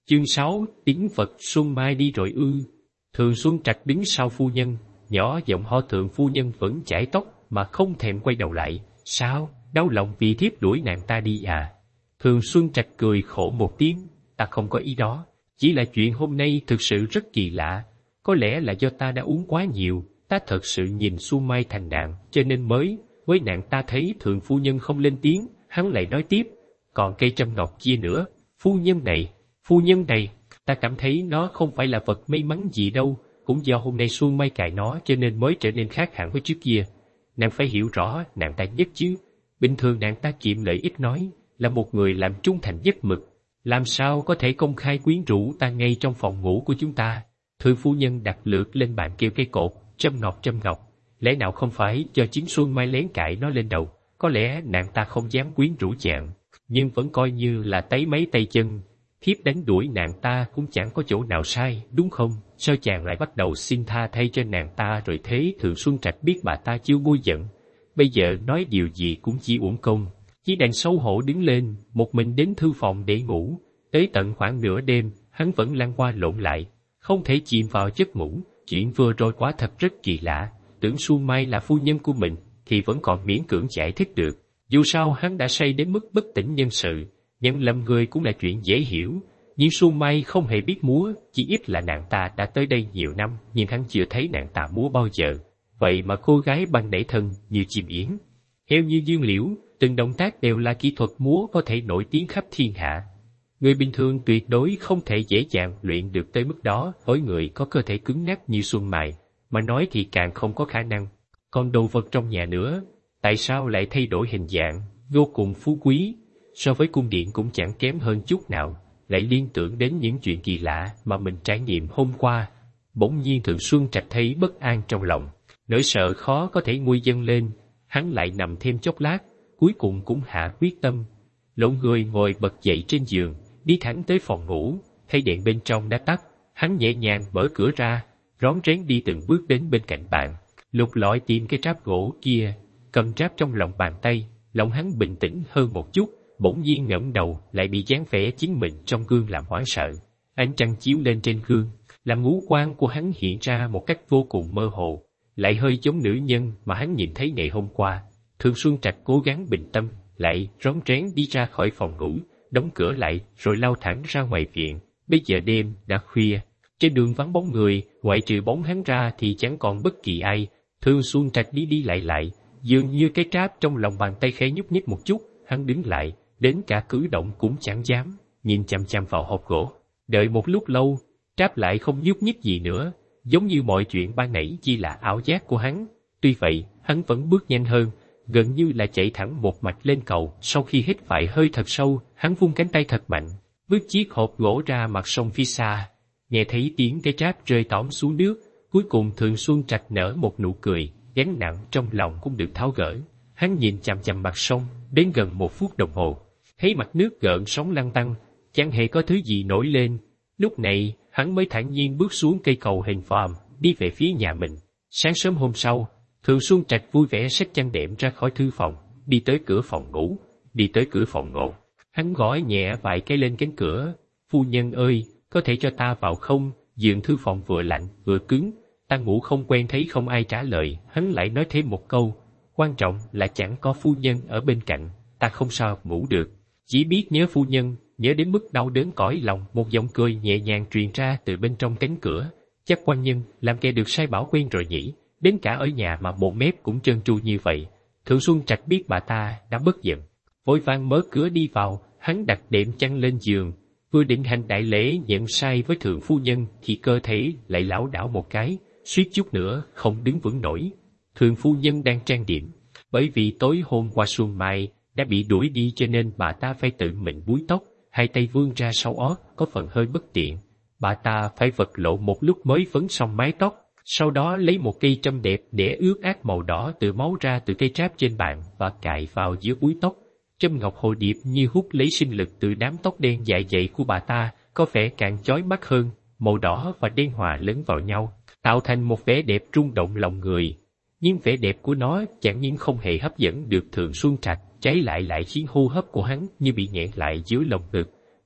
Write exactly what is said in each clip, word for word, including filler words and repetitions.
Chương sáu, tiếng Phật Xuân Mai đi rồi ư. Thường Xuân Trạch đứng sau phu nhân, nhỏ giọng ho thượng phu nhân vẫn chải tóc mà không thèm quay đầu lại. Sao, đau lòng vì thiếp đuổi nàng ta đi à? Thường Xuân Trạch cười khổ một tiếng, ta không có ý đó, chỉ là chuyện hôm nay thực sự rất kỳ lạ. Có lẽ là do ta đã uống quá nhiều, ta thật sự nhìn Xuân Mai thành nạn, cho nên mới, với nàng ta thấy thường phu nhân không lên tiếng, hắn lại nói tiếp, còn cây trâm ngọc kia nữa, phu nhân này, phu nhân này, ta cảm thấy nó không phải là vật may mắn gì đâu, cũng do hôm nay Xuân Mai cài nó cho nên mới trở nên khác hẳn với trước kia. Nàng phải hiểu rõ nàng ta nhất chứ, bình thường nàng ta kiệm lợi ít nói, là một người làm trung thành nhất mực, làm sao có thể công khai quyến rũ ta ngay trong phòng ngủ của chúng ta. Thường phu nhân đặt lược lên bàn kêu cây cột, trâm ngọc trâm ngọc, lẽ nào không phải do chính Xuân Mai lén cài nó lên đầu, có lẽ nàng ta không dám quyến rũ chàng, nhưng vẫn coi như là tấy mấy tay chân. Thiếp đánh đuổi nàng ta cũng chẳng có chỗ nào sai, đúng không? Sao chàng lại bắt đầu xin tha thay cho nàng ta rồi thế? Thường Xuân Trạch biết bà ta chưa nguôi giận, bây giờ nói điều gì cũng chỉ uổng công, chỉ đành xấu hổ đứng lên, một mình đến thư phòng để ngủ. Tới tận khoảng nửa đêm, hắn vẫn lăn qua lộn lại, không thể chìm vào giấc ngủ. Chuyện vừa rồi quả thật rất kỳ lạ, tưởng Xuân Mai là phu nhân của mình thì vẫn còn miễn cưỡng giải thích được. Dù sao hắn đã say đến mức bất tỉnh nhân sự, nhận lầm người cũng là chuyện dễ hiểu. Nhưng Xuân Mai không hề biết múa, chỉ ít là nàng ta đã tới đây nhiều năm, nhưng hắn chưa thấy nàng ta múa bao giờ. Vậy mà cô gái băng đẩy thân như chim yến, heo như dương liễu, từng động tác đều là kỹ thuật múa có thể nổi tiếng khắp thiên hạ. Người bình thường tuyệt đối không thể dễ dàng luyện được tới mức đó, với người có cơ thể cứng nhắc như Xuân Mai, mà nói thì càng không có khả năng. Còn đồ vật trong nhà nữa, tại sao lại thay đổi hình dạng, vô cùng phú quý, so với cung điện cũng chẳng kém hơn chút nào, lại liên tưởng đến những chuyện kỳ lạ mà mình trải nghiệm hôm qua. Bỗng nhiên Thường Xuân Trạch thấy bất an trong lòng, nỗi sợ khó có thể nguôi dâng lên. Hắn lại nằm thêm chốc lát, cuối cùng cũng hạ quyết tâm, lộn người ngồi bật dậy trên giường, đi thẳng tới phòng ngủ. Thấy đèn bên trong đã tắt, hắn nhẹ nhàng mở cửa ra, rón rén đi từng bước đến bên cạnh bàn, lục lọi tìm cái tráp gỗ kia, cầm tráp trong lòng bàn tay. Lòng hắn bình tĩnh hơn một chút, bỗng nhiên ngẩng đầu lại bị dáng vẻ chính mình trong gương làm hoảng sợ. Ánh trăng chiếu lên trên gương, làm ngũ quan của hắn hiện ra một cách vô cùng mơ hồ, lại hơi giống nữ nhân mà hắn nhìn thấy ngày hôm qua. Thường Xuân Trạch cố gắng bình tâm, lại rón rén đi ra khỏi phòng ngủ, đóng cửa lại rồi lao thẳng ra ngoài viện. Bây giờ đêm đã khuya, trên đường vắng bóng người, ngoại trừ bóng hắn ra thì chẳng còn bất kỳ ai. Thường Xuân Trạch đi đi lại lại, dường như cái tráp trong lòng bàn tay khẽ nhúc nhích một chút, hắn đứng lại, đến cả cử động cũng chẳng dám, nhìn chằm chằm vào hộp gỗ. Đợi một lúc lâu, tráp lại không nhúc nhích gì nữa, giống như mọi chuyện ban nãy chỉ là ảo giác của hắn. Tuy vậy, hắn vẫn bước nhanh hơn, gần như là chạy thẳng một mạch lên cầu. Sau khi hít phải hơi thật sâu, hắn vung cánh tay thật mạnh, vứt chiếc hộp gỗ ra mặt sông phía xa. Nghe thấy tiếng cái tráp rơi tõm xuống nước, cuối cùng Thường Xuân Trạch nở một nụ cười, gánh nặng trong lòng cũng được tháo gỡ. Hắn nhìn chằm chằm mặt sông, đến gần một phút đồng hồ, thấy mặt nước gợn sóng lăn tăn, chẳng hề có thứ gì nổi lên. Lúc này, hắn mới thản nhiên bước xuống cây cầu hình vòm, đi về phía nhà mình. Sáng sớm hôm sau, Thường Xuân Trạch vui vẻ xách chăn đệm ra khỏi thư phòng, đi tới cửa phòng ngủ. Đi tới cửa phòng ngủ, hắn gõ nhẹ vài cái lên cánh cửa. Phu nhân ơi, có thể cho ta vào không? Giường thư phòng vừa lạnh vừa cứng, ta ngủ không quen. Thấy không ai trả lời, hắn lại nói thêm một câu, quan trọng là chẳng có phu nhân ở bên cạnh, ta không sao ngủ được, chỉ biết nhớ phu nhân, nhớ đến mức đau đớn cõi lòng. Một giọng cười nhẹ nhàng truyền ra từ bên trong cánh cửa, chắc quan nhân làm kẻ được sai bảo quen rồi nhỉ, đến cả ở nhà mà một mép cũng trơn tru như vậy. Thường Xuân Trạch biết bà ta đã bất giận, vội vàng mở cửa đi vào. Hắn đặt đệm chăn lên giường, vừa định hành đại lễ nhận sai với thường phu nhân thì cơ thể lại lảo đảo một cái, suýt chút nữa không đứng vững nổi. Thường phu nhân đang trang điểm, bởi vì tối hôm qua Xuân Mai đã bị đuổi đi cho nên bà ta phải tự mình búi tóc, hai tay vươn ra sau ót, có phần hơi bất tiện. Bà ta phải vật lộn một lúc mới vấn xong mái tóc, sau đó lấy một cây trâm đẹp để ướt át màu đỏ từ máu ra từ cây tráp trên bàn và cài vào giữa búi tóc. Trâm ngọc hồ điệp như hút lấy sinh lực từ đám tóc đen dài dậy của bà ta, có vẻ càng chói mắt hơn, màu đỏ và đen hòa lẫn vào nhau, tạo thành một vẻ đẹp rung động lòng người. Nhưng vẻ đẹp của nó chẳng những không hề hấp dẫn được Thường Xuân Trạch, trái lại lại khiến hô hấp của hắn như bị nghẹn lại dưới lồng ngực.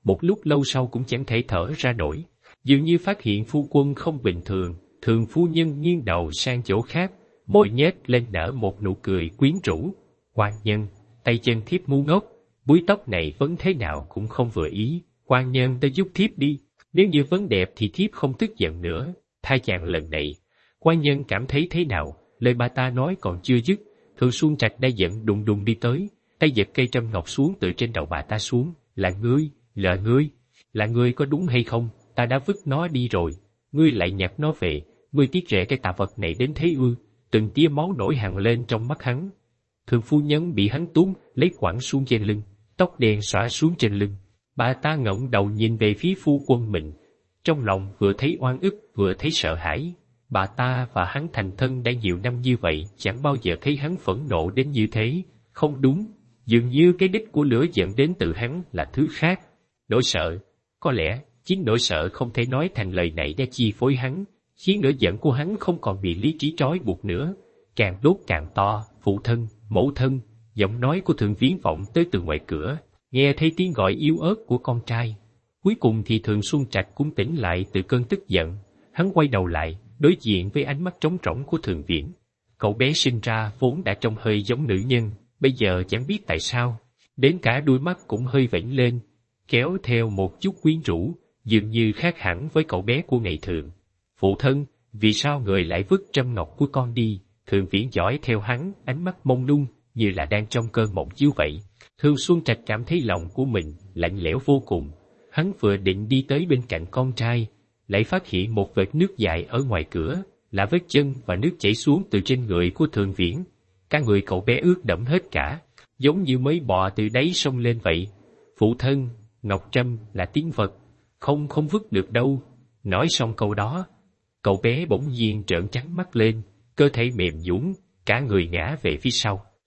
một lúc lâu sau cũng chẳng thể thở ra nổi. Dường như phát hiện phu quân không bình thường, Thường phu nhân nghiêng đầu sang chỗ khác, môi nhếch lên nở một nụ cười quyến rũ. Quan nhân, tay chân thiếp ngu ngốc, búi tóc này vấn thế nào cũng không vừa ý. Quan nhân đã giúp thiếp đi, nếu như vấn đẹp thì thiếp không tức giận nữa. Thay chàng lần này, quan nhân cảm thấy thế nào? Lời bà ta nói còn chưa dứt, Thường Xuân Trạch đã giận đùng đùng đi tới, tay giật cây trâm ngọc xuống từ trên đầu bà ta xuống. Là ngươi, là ngươi, là ngươi có đúng hay không? Ta đã vứt nó đi rồi, ngươi lại nhặt nó về, ngươi tiếc rẻ cái tà vật này đến thế ư? Từng tia máu nổi hằn lên trong mắt hắn. Thường phu nhân bị hắn túm lấy quẳng xuống trên lưng, tóc đen xõa xuống trên lưng. Bà ta ngẩng đầu nhìn về phía phu quân mình, trong lòng vừa thấy oan ức vừa thấy sợ hãi. Bà ta và hắn thành thân đã nhiều năm như vậy, chẳng bao giờ thấy hắn phẫn nộ đến như thế. Không đúng, dường như cái đích của lửa giận đến từ hắn là thứ khác. Nỗi sợ, có lẽ chính nỗi sợ không thể nói thành lời này đã chi phối hắn, khiến nỗi giận của hắn không còn bị lý trí trói buộc nữa. Càng đốt càng to, phụ thân, mẫu thân, giọng nói của Thường Viễn vọng tới từ ngoài cửa, nghe thấy tiếng gọi yếu ớt của con trai. Cuối cùng thì Thường Xuân Trạch cũng tỉnh lại từ cơn tức giận. Hắn quay đầu lại, đối diện với ánh mắt trống rỗng của Thường Viễn. Cậu bé sinh ra vốn đã trông hơi giống nữ nhân, bây giờ chẳng biết tại sao, đến cả đuôi mắt cũng hơi vểnh lên, kéo theo một chút quyến rũ, dường như khác hẳn với cậu bé của ngày thường. Phụ thân, vì sao người lại vứt trâm ngọc của con đi? Thường Viễn dõi theo hắn, ánh mắt mông lung, như là đang trong cơn mộng chiếu vậy. Thường Xuân Trạch cảm thấy lòng của mình lạnh lẽo vô cùng. Hắn vừa định đi tới bên cạnh con trai, lại phát hiện một vệt nước dài ở ngoài cửa, là vết chân và nước chảy xuống từ trên người của Thường Viễn. Cả người cậu bé ướt đẫm hết cả, giống như mới bò từ đáy sông lên vậy. Phụ thân, ngọc trâm là tín vật, không không vứt được đâu. Nói xong câu đó, cậu bé bỗng nhiên trợn trắng mắt lên, cơ thể mềm nhũn, cả người ngã về phía sau.